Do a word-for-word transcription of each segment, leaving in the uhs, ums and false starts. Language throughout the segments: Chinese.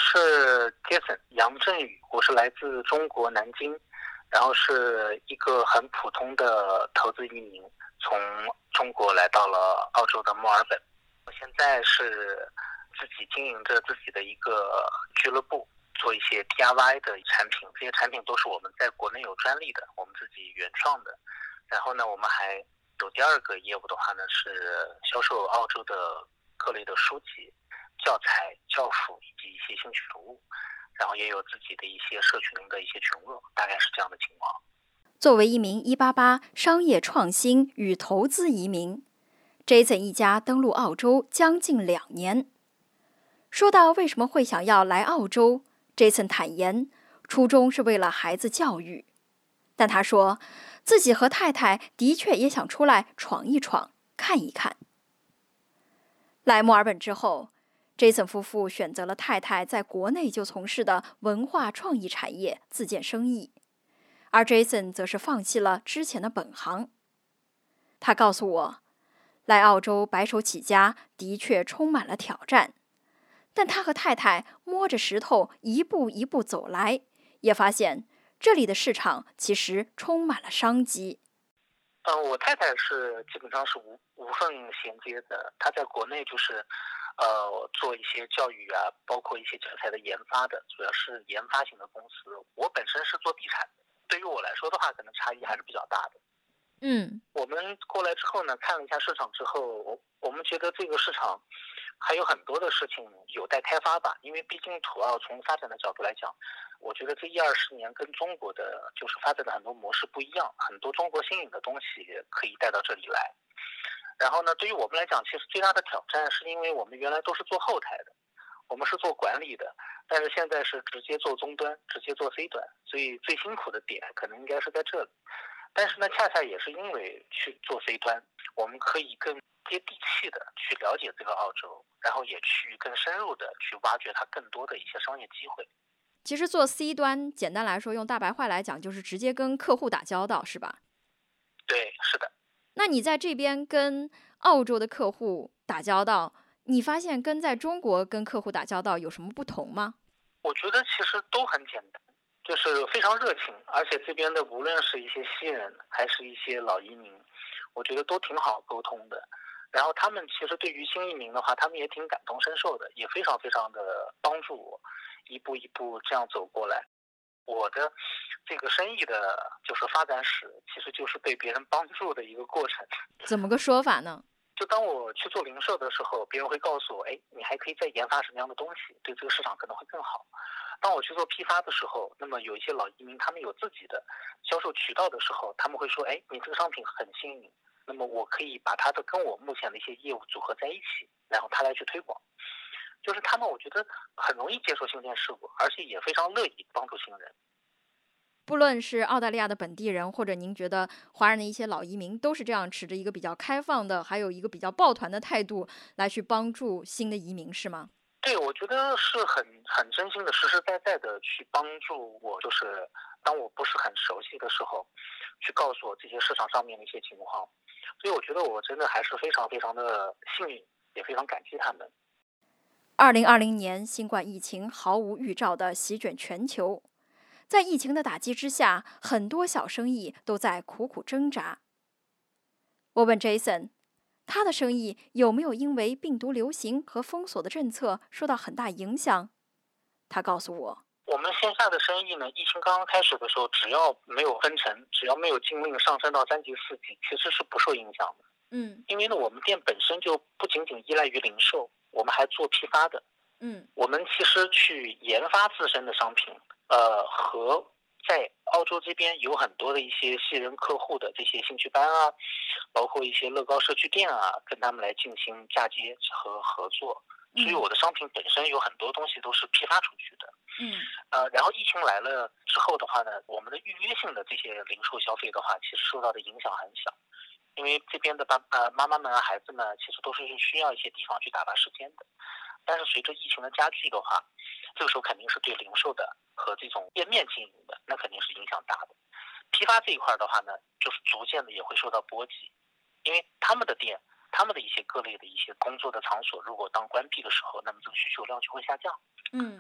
是 Jason 杨振宇，我是来自中国南京，然后是一个很普通的投资移民，从中国来到了澳洲的墨尔本。我现在是自己经营着自己的一个俱乐部，做一些 D I Y 的产品，这些产品都是我们在国内有专利的，我们自己原创的。然后呢，我们还有第二个业务的话呢，是销售澳洲的各类的书籍、教材、教辅以及一些兴趣服务，然后也有自己的一些社群的一些群落，大概是这样的情况。 作为一名一八八商业创新与投资移民， Jason 一家登陆澳洲将近两年。说到为什么会想要来澳洲， Jason 坦言，初衷是为了孩子教育。但他说，自己和太太的确也想出来闯一闯，看一看。来墨尔本之后， Jason 夫妇选择了太太在国内就从事的文化创意产业自建生意，而 Jason 则是放弃了之前的本行。他告诉我，来澳洲白手起家的确充满了挑战，但他和太太摸着石头一步一步走来，也发现这里的市场其实充满了商机。 嗯、呃，我太太是基本上是无无缝衔接的，她在国内就是呃做一些教育啊，包括一些教材的研发的，主要是研发型的公司。我本身是做地产的，对于我来说的话，可能差异还是比较大的。 嗯， 我们过来之后呢，看了一下市场之后，我我们觉得这个市场还有很多的事情有待开发吧。因为毕竟土澳从发展的角度来讲，我觉得这一二十年跟中国的就是发展的很多模式不一样，很多中国新颖的东西可以带到这里来。然后呢，对于我们来讲，其实最大的挑战是因为我们原来都是做后台的，我们是做管理的，但是现在是直接做终端，直接做 C 端，所以最辛苦的点可能应该是在这里。但是呢，恰恰也是因为去做 C 端，我们可以更接地气的去了解这个澳洲，然后也去更深入的去挖掘它更多的一些商业机会。 其实做 C 端，简单来说，用大白话来讲，就是直接跟客户打交道，是吧？ 对，是的。 那你在这边跟澳洲的客户打交道，你发现跟在中国跟客户打交道有什么不同吗？ 我觉得其实都很简单，就是非常热情，而且这边的无论是一些新人还是一些老移民，我觉得都挺好沟通的。然后他们其实对于新移民的话，他们也挺感同身受的，也非常非常的帮助我一步一步这样走过来。我的这个生意的就是发展史，其实就是被别人帮助的一个过程。 怎么个说法呢？ 就当我去做零售的时候，别人会告诉我，哎，你还可以再研发什么样的东西，对这个市场可能会更好。当我去做批发的时候，那么有一些老移民他们有自己的销售渠道的时候，他们会说，哎，你这个商品很新颖，那么我可以把它的跟我目前的一些业务组合在一起，然后他来去推广。就是他们我觉得很容易接受新鲜事物，而且也非常乐意帮助新人。 不论是澳大利亚的本地人，或者您觉得华人的一些老移民，都是这样持着一个比较开放的，还有一个比较抱团的态度来去帮助新的移民，是吗？ 对，我觉得是很很真心的、实实在在的去帮助我，就是当我不是很熟悉的时候，去告诉我这些市场上面的一些情况。所以我觉得我真的还是非常非常的幸运，也非常感激他们。 二零二零年，新冠疫情毫无预兆地席卷全球，在疫情的打击之下，很多小生意都在苦苦挣扎。我问 Jason， 他的生意有没有因为病毒流行和封锁的政策受到很大影响？他告诉我， 我们线下的生意呢，疫情刚刚开始的时候，只要没有分成，只要没有禁令上升到三级、四级，其实是不受影响的。 嗯， 因为呢，我们店本身就不仅仅依赖于零售，我们还做批发的。 嗯， 我们其实去研发自身的商品，呃，和在澳洲这边有很多的一些西人客户的这些兴趣班啊，包括一些乐高社区店啊，跟他们来进行嫁接和合作。所以我的商品本身有很多东西都是批发出去的。 嗯， 呃，然后疫情来了之后的话呢，我们的预约性的这些零售消费的话，其实受到的影响很小。因为这边的爸呃妈妈们啊、孩子们其实都是需要一些地方去打发时间的，但是随着疫情的加剧的话，这个时候肯定是对零售的和这种店面经营的，那肯定是影响大的。批发这一块的话呢，就是逐渐的也会受到波及，因为他们的店、他们的一些各类的一些工作的场所，如果当关闭的时候，那么这个需求量就会下降。 嗯，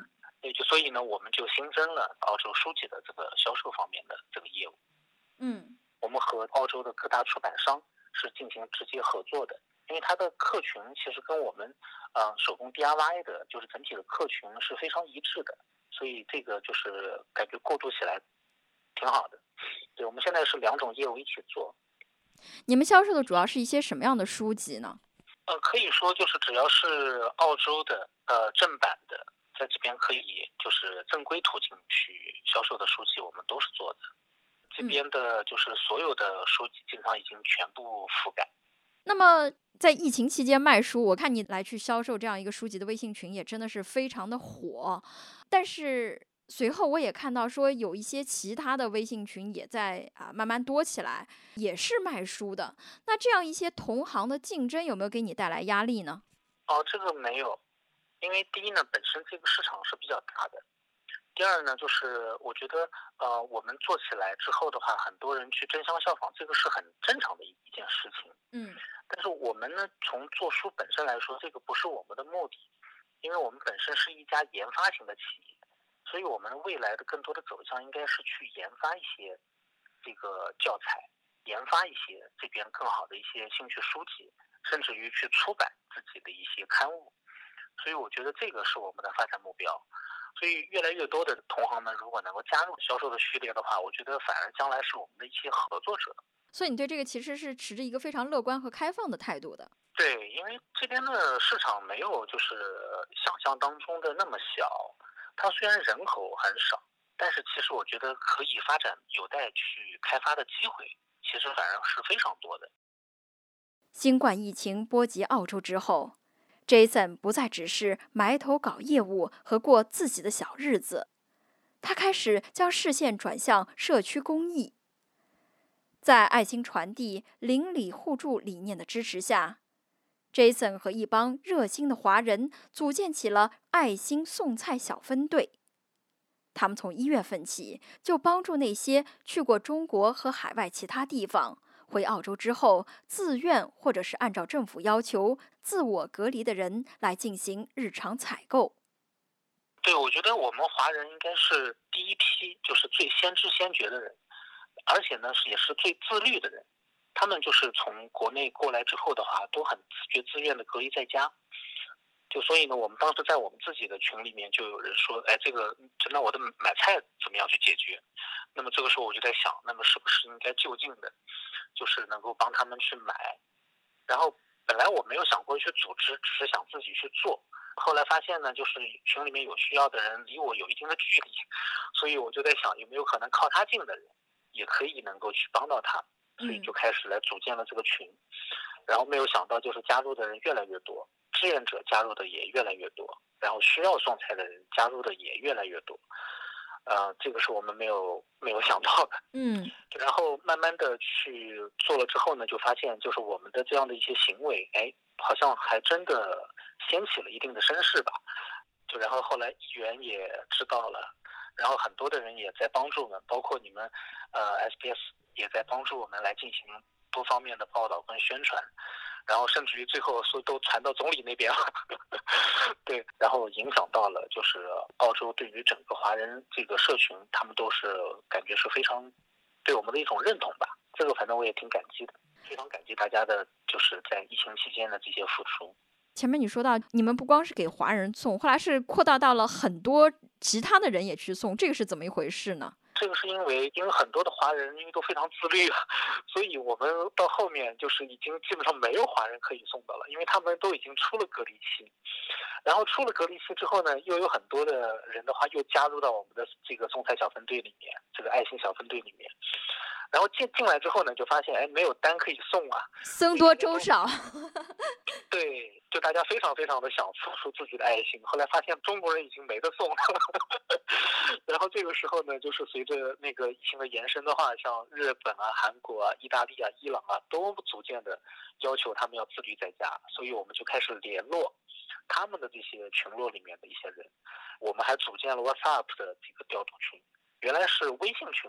对，就所以呢，我们就新增了澳洲书籍的这个销售方面的这个业务。 嗯， 我们和澳洲的各大出版商是进行直接合作的，因为它的客群其实跟我们呃手工 D I Y 的，就是整体的客群是非常一致的，所以这个就是感觉过渡起来挺好的。对，我们现在是两种业务一起做。 你们销售的主要是一些什么样的书籍呢？ 呃，可以说就是只要是澳洲的呃正版的，在这边可以就是正规途径去销售的书籍，我们都是做的。这边的就是所有的书籍基本上已经全部覆盖。 那么在疫情期间卖书，我看你来去销售这样一个书籍的微信群也真的是非常的火。但是随后我也看到说有一些其他的微信群也在啊慢慢多起来，也是卖书的。那这样一些同行的竞争有没有给你带来压力呢？ 哦，这个没有，因为第一呢，本身这个市场是比较大的。第二呢，就是我觉得，呃，我们做起来之后的话，很多人去争相效仿，这个是很正常的一一件事情。 嗯， 但是我们呢，从做书本身来说，这个不是我们的目的，因为我们本身是一家研发型的企业，所以我们未来的更多的走向应该是去研发一些这个教材，研发一些这边更好的一些兴趣书籍，甚至于去出版自己的一些刊物。所以我觉得这个是我们的发展目标。所以越来越多的同行们如果能够加入销售的序列的话，我觉得反而将来是我们的一些合作者。 所以你对这个其实是持着一个非常乐观和开放的态度的。 对，因为这边的市场没有就是想象当中的那么小，它虽然人口很少，但是其实我觉得可以发展有待去开发的机会，其实反而是非常多的。 新冠疫情波及澳洲之后，Jason 不再只是埋头搞业务和过自己的小日子，他开始将视线转向社区公益。在爱心传递、邻里互助理念的支持下，Jason 和一帮热心的华人组建起了爱心送菜小分队。他们从一月份起就帮助那些去过中国和海外其他地方，回澳洲之后自愿或者是按照政府要求自我隔离的人来进行日常采购。 对，我觉得我们华人应该是第一批，就是最先知先觉的人，而且呢是也是最自律的人。他们就是从国内过来之后的话，都很自觉自愿的隔离在家。就所以呢，我们当时在我们自己的群里面就有人说，哎，这个那我的买菜怎么样去解决？那么这个时候我就在想，那么是不是应该就近的，就是能够帮他们去买？然后本来我没有想过去组织，只是想自己去做。后来发现呢，就是群里面有需要的人离我有一定的距离，所以我就在想，有没有可能靠他近的人也可以能够去帮到他，所以就开始来组建了这个群。然后没有想到，就是加入的人越来越多，志愿者加入的也越来越多，然后需要送菜的人加入的也越来越多。呃，这个是我们没有没有想到的。 嗯， 然后慢慢的去做了之后呢，就发现就是我们的这样的一些行为，哎，好像还真的掀起了一定的声势吧。就然后后来议员也知道了，然后很多的人也在帮助我们，包括你们呃 S B S 也在帮助我们来进行多方面的报道跟宣传。然后甚至于最后说都传到总理那边了，对，然后影响到了就是澳洲对于整个华人这个社群，他们都是感觉是非常对我们的一种认同吧。这个反正我也挺感激的，非常感激大家的就是在疫情期间的这些付出。 前面你说到你们不光是给华人送，后来是扩大到了很多其他的人也去送，这个是怎么一回事呢？ 这个是因为，因为很多的华人因为都非常自律了，所以我们到后面就是已经基本上没有华人可以送的了，因为他们都已经出了隔离期。然后出了隔离期之后呢，又有很多的人的话又加入到我们的这个送菜小分队里面，这个爱心小分队里面。然后进进来之后呢，就发现哎，没有单可以送啊， 僧多粥少。 对，就大家非常非常的想付出自己的爱心，后来发现中国人已经没得送了。然后这个时候呢，就是随着那个疫情的延伸的话，像日本啊、韩国啊、意大利啊、伊朗啊，都逐渐的要求他们要自律在家，所以我们就开始联络他们的这些群落里面的一些人，我们还组建了 WhatsApp 的这个调度群，原来是微信群，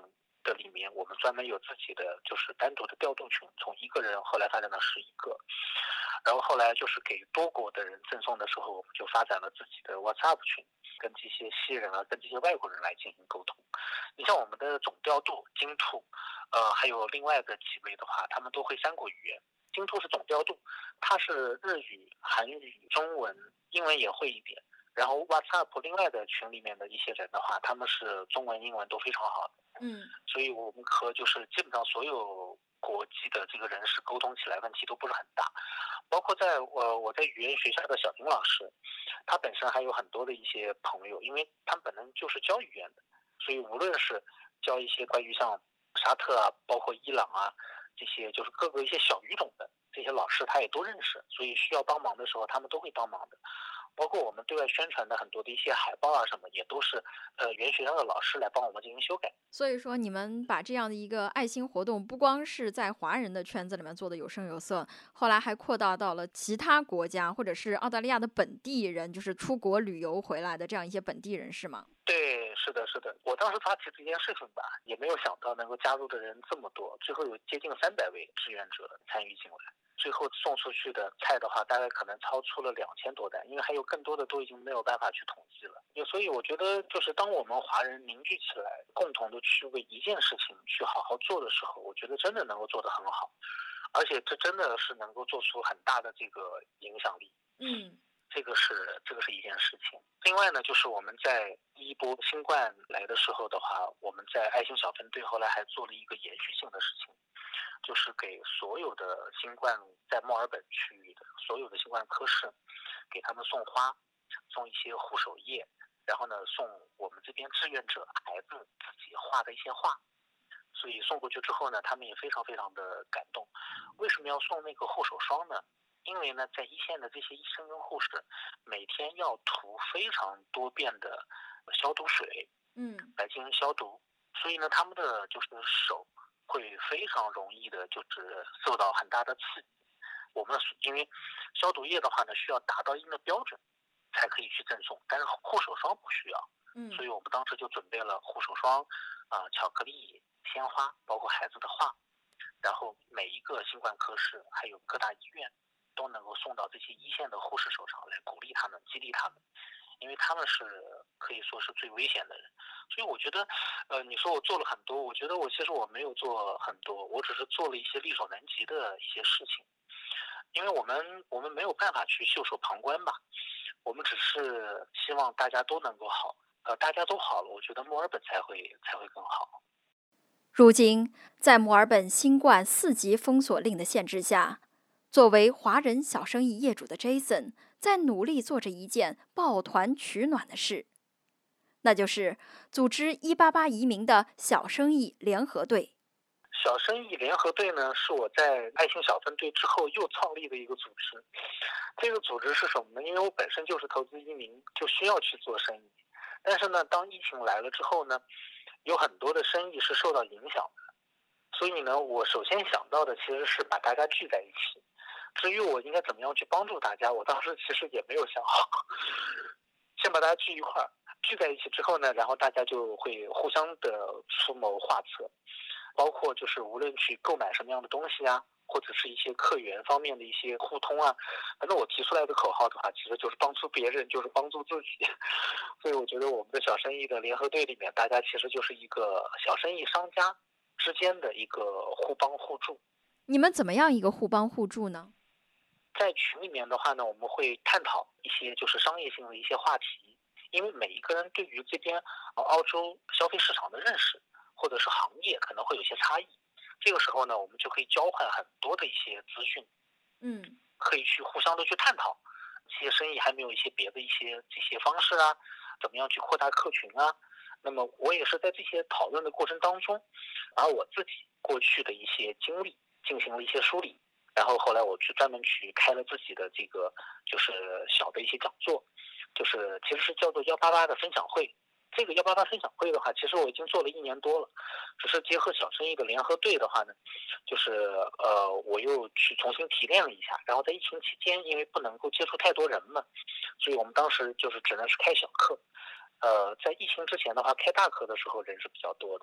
的里面，我们专门有自己的就是单独的调度群，从一个人后来发展到十一个，然后后来就是给多国的人赠送的时候，我们就发展了自己的 WhatsApp 群，跟这些西人啊，跟这些外国人来进行沟通。你像我们的总调度金兔，呃，还有另外的几位的话，他们都会三国语言。金兔是总调度，他是日语、韩语、中文、英文也会一点。然后 WhatsApp 另外的群里面的一些人的话，他们是中文、英文都非常好的。 嗯， 所以我们和就是基本上所有国际的这个人士沟通起来问题都不是很大。包括在我我在语言学校的小丁老师，他本身还有很多的一些朋友，因为他本人就是教语言的，所以无论是教一些关于像沙特啊，包括伊朗啊这些就是各个一些小语种的这些老师，他也都认识，所以需要帮忙的时候，他们都会帮忙的。包括我们对外宣传的很多的一些海报啊什么，也都是呃语言学校的老师来帮我们进行修改。 所以说你们把这样的一个爱心活动，不光是在华人的圈子里面做的有声有色，后来还扩大到了其他国家，或者是澳大利亚的本地人，就是出国旅游回来的这样一些本地人，是吗？ 对，是的，是的。我当时发起这件事情吧，也没有想到能够加入的人这么多，最后有接近三百位志愿者参与进来。最后送出去的菜的话，大概可能超出了两千多单，因为还有更多的都已经没有办法去统计了。所以我觉得，就是当我们华人凝聚起来，共同的去为一件事情去好好做的时候，我觉得真的能够做得很好，而且这真的是能够做出很大的这个影响力。 嗯。 这个是这个是一件事情。另外呢，就是我们在第一波新冠来的时候的话，我们在爱心小分队后来还做了一个延续性的事情，就是给所有的新冠在墨尔本区域的所有的新冠科室，给他们送花，送一些护手液，然后呢送我们这边志愿者孩子自己画的一些画。所以送过去之后呢，他们也非常非常的感动。为什么要送那个护手霜呢？因为呢，在一线的这些医生跟护士，每天要涂非常多遍的消毒水， 嗯， 来进行消毒，所以呢，他们的就是手会非常容易的，就是受到很大的刺激。我们因为消毒液的话呢，需要达到一定的标准才可以去赠送，但是护手霜不需要。 嗯， 所以我们当时就准备了护手霜、啊、呃、巧克力、鲜花，包括孩子的画，然后每一个新冠科室还有各大医院都能够送到这些一线的护士手上来，鼓励他们，激励他们，因为他们是可以说是最危险的人。所以我觉得，呃，你说我做了很多，我觉得我其实我没有做很多，我只是做了一些力所能及的一些事情，因为我们我们没有办法去袖手旁观吧，我们只是希望大家都能够好，呃，大家都好了，我觉得墨尔本才会才会更好。 如今，在墨尔本新冠四级封锁令的限制下，作为华人小生意业主的 Jason 在努力做着一件抱团取暖的事，那就是组织一八八移民的小生意联合队。 小生意联合队呢，是我在爱心小分队之后又创立的一个组织。这个组织是什么呢？因为我本身就是投资移民，就需要去做生意。但是呢，当疫情来了之后呢，有很多的生意是受到影响的。所以呢，我首先想到的其实是把大家聚在一起。至于我应该怎么样去帮助大家，我当时其实也没有想好。先把大家聚一块儿，聚在一起之后呢，然后大家就会互相的出谋划策，包括就是无论去购买什么样的东西啊，或者是一些客源方面的一些互通啊，反正我提出来的口号的话，其实就是帮助别人，就是帮助自己。所以我觉得我们的小生意的联合队里面，大家其实就是一个小生意商家之间的一个互帮互助。 你们怎么样一个互帮互助呢？ 在群里面的话呢，我们会探讨一些就是商业性的一些话题，因为每一个人对于这边澳洲消费市场的认识或者是行业可能会有些差异，这个时候呢，我们就可以交换很多的一些资讯， 嗯， 可以去互相的去探讨这些生意还没有一些别的一些这些方式啊，怎么样去扩大客群啊。那么我也是在这些讨论的过程当中，把我自己过去的一些经历进行了一些梳理。然后后来我去专门去开了自己的这个就是小的一些讲座，就是其实是叫做幺八八的分享会。这个幺八八分享会的话，其实我已经做了一年多了，只是结合小生意的联合队的话呢，就是呃我又去重新提炼了一下。然后在疫情期间，因为不能够接触太多人嘛，所以我们当时就是只能是开小课。呃，在疫情之前的话，开大课的时候人是比较多的。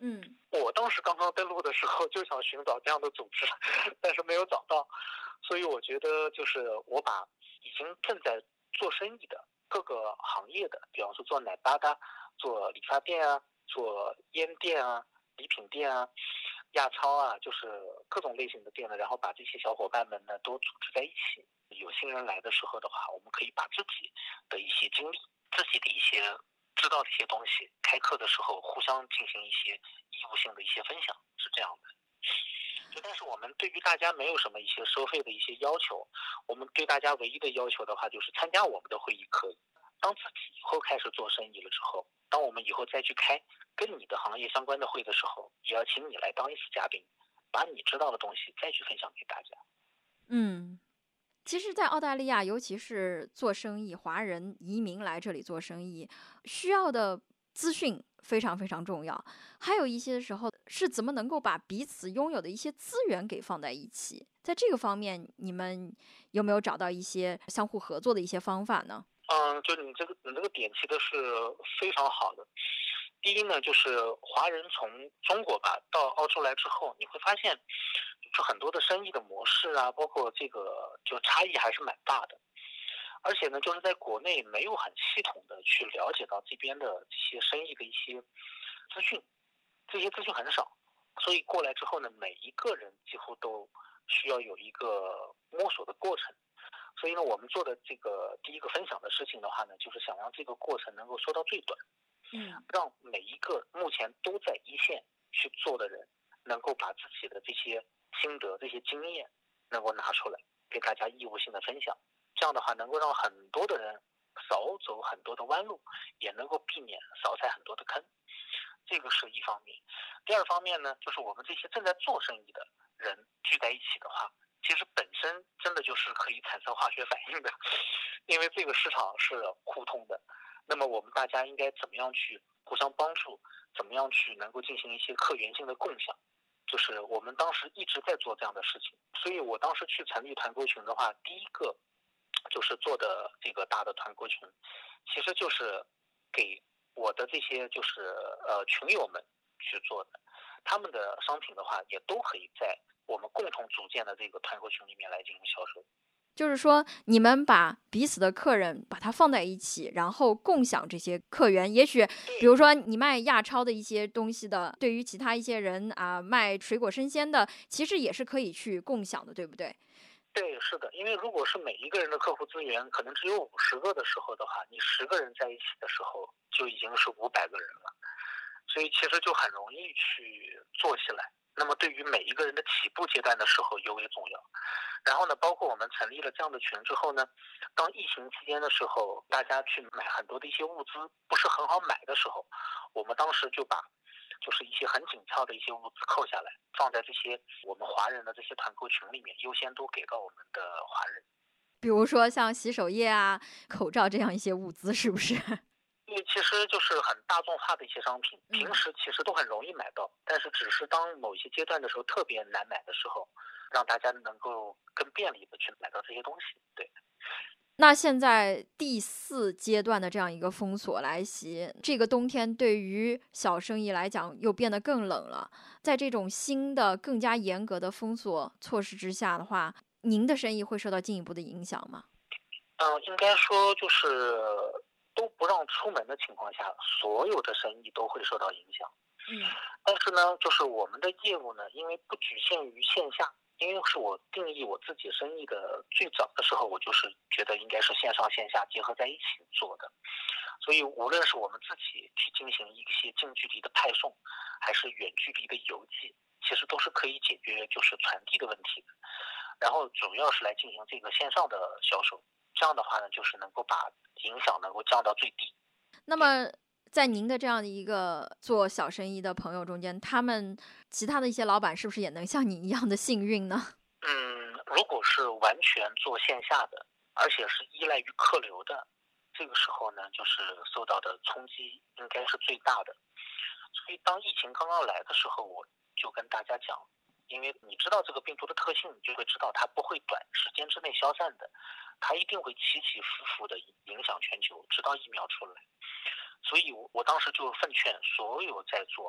嗯， 我当时刚刚登陆的时候就想寻找这样的组织，但是没有找到，所以我觉得就是我把已经正在做生意的各个行业的，比方说做奶吧的、做理发店啊、做烟店啊、礼品店啊、亚超啊，就是各种类型的店呢，然后把这些小伙伴们呢都组织在一起。有新人来的时候的话，我们可以把自己的一些经历、自己的一些知道的一些东西，开课的时候互相进行一些义务性的一些分享，是这样的。就但是我们对于大家没有什么一些收费的一些要求，我们对大家唯一的要求的话，就是参加我们的会议可以。当自己以后开始做生意了之后，当我们以后再去开跟你的行业相关的会的时候，也要请你来当一次嘉宾，把你知道的东西再去分享给大家。 嗯。其实，在澳大利亚，尤其是做生意，华人移民来这里做生意，需要的资讯非常非常重要。还有一些时候是怎么能够把彼此拥有的一些资源给放在一起，在这个方面，你们有没有找到一些相互合作的一些方法呢？ 嗯，就你这个你这个点提的是非常好的。第一呢，就是华人从中国吧到澳洲来之后，你会发现，就很多的生意的模式啊，包括这个就差异还是蛮大的。而且呢，就是在国内没有很系统的去了解到这边的这些生意的一些资讯，这些资讯很少，所以过来之后呢，每一个人几乎都需要有一个摸索的过程。所以呢，我们做的这个第一个分享的事情的话呢，就是想让这个过程能够缩到最短， 嗯， 让每一个目前都在一线去做的人，能够把自己的这些心得、这些经验能够拿出来，给大家义务性的分享。这样的话，能够让很多的人少走很多的弯路，也能够避免少踩很多的坑。这个是一方面。第二方面呢，就是我们这些正在做生意的人聚在一起的话，其实本身真的就是可以产生化学反应的，因为这个市场是互通的。那么我们大家应该怎么样去互相帮助，怎么样去能够进行一些客源性的共享，就是我们当时一直在做这样的事情。所以我当时去成立团购群的话，第一个就是做的这个大的团购群，其实就是给我的这些就是呃群友们去做的，他们的商品的话也都可以在我们共同组建的这个团购群里面来进行销售。 就是说，你们把彼此的客人把它放在一起，然后共享这些客源。也许，比如说你卖亚超的一些东西的，对于其他一些人啊，卖水果生鲜的，其实也是可以去共享的，对不对？ 对，是的，因为如果是每一个人的客户资源可能只有五十个的时候的话，你十个人在一起的时候就已经是五百个人了，所以其实就很容易去做起来。那么对于每一个人的起步阶段的时候尤为重要。然后呢，包括我们成立了这样的群之后呢，当疫情期间的时候，大家去买很多的一些物资不是很好买的时候，我们当时就把就是一些很紧俏的一些物资扣下来，放在这些我们华人的这些团购群里面，优先都给到我们的华人。 比如说像洗手液啊、口罩这样一些物资，是不是？ 因为其实就是很大众化的一些商品，平时其实都很容易买到，但是只是当某些阶段的时候特别难买的时候，让大家能够更便利的去买到这些东西。对。 那现在第四阶段的这样一个封锁来袭，这个冬天对于小生意来讲又变得更冷了。在这种新的、更加严格的封锁措施之下的话，您的生意会受到进一步的影响吗？ 嗯、呃，应该说就是都不让出门的情况下，所有的生意都会受到影响。 嗯， 但是呢，就是我们的业务呢，因为不局限于线下。因为是我定义我自己生意的最早的时候，我就是觉得应该是线上线下结合在一起做的，所以无论是我们自己去进行一些近距离的派送，还是远距离的邮寄，其实都是可以解决就是传递的问题的。然后主要是来进行这个线上的销售，这样的话呢，就是能够把影响能够降到最低。 那么在您的这样的一个做小生意的朋友中间，他们其他的一些老板是不是也能像你一样的幸运呢？ 嗯，如果是完全做线下的，而且是依赖于客流的，这个时候呢，就是受到的冲击应该是最大的。所以当疫情刚刚来的时候，我就跟大家讲，因为你知道这个病毒的特性，你就会知道它不会短时间之内消散的，它一定会起起伏伏的影响全球，直到疫苗出来。所以我我当时就奉劝所有在做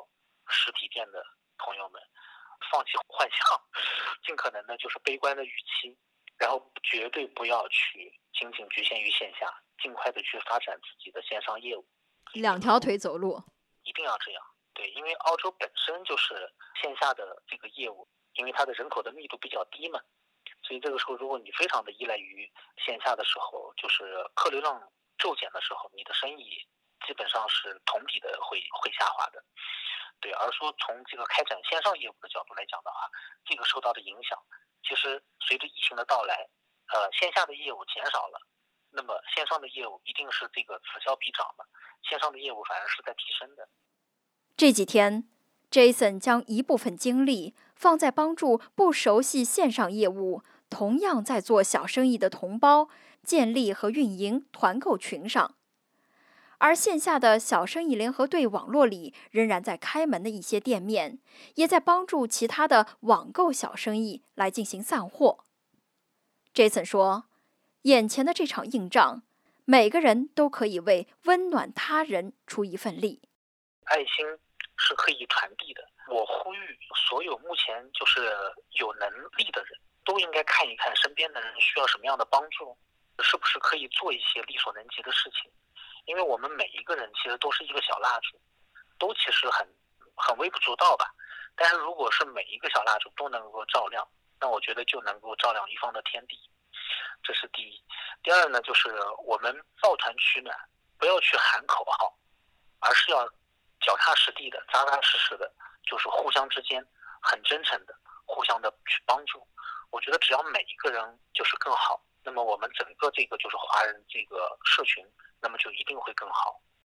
实体店的朋友们，放弃幻想，尽可能的就是悲观的语气，然后绝对不要去仅仅局限于线下，尽快的去发展自己的线上业务。 两条腿走路， 一定要这样。对，因为澳洲本身就是线下的这个业务，因为它的人口的密度比较低嘛，所以这个时候如果你非常的依赖于线下的时候，就是客流量骤减的时候，你的生意基本上是同比的会会下滑的。对，而说从这个开展线上业务的角度来讲的话，这个受到的影响，其实随着疫情的到来，呃，线下的业务减少了，那么线上的业务一定是这个此消彼长的，线上的业务反而是在提升的。 这几天 Jason 将一部分精力放在帮助不熟悉线上业务、同样在做小生意的同胞建立和运营团购群上，而线下的小生意联合队网络里仍然在开门的一些店面，也在帮助其他的网购小生意来进行散货。Jason 说，眼前的这场硬仗，每个人都可以为温暖他人出一份力。 爱心是可以传递的。我呼吁所有目前就是有能力的人，都应该看一看身边的人需要什么样的帮助，是不是可以做一些力所能及的事情。因为我们每一个人其实都是一个小蜡烛，都其实很很微不足道吧。但是如果是每一个小蜡烛都能够照亮，那我觉得就能够照亮一方的天地。这是第一。第二呢，就是我们抱团取暖，不要去喊口号，而是要脚踏实地的、扎扎实实的，就是互相之间很真诚的、互相的去帮助。我觉得只要每一个人就是更好，那么我们整个这个就是华人这个社群，那么就一定会更好。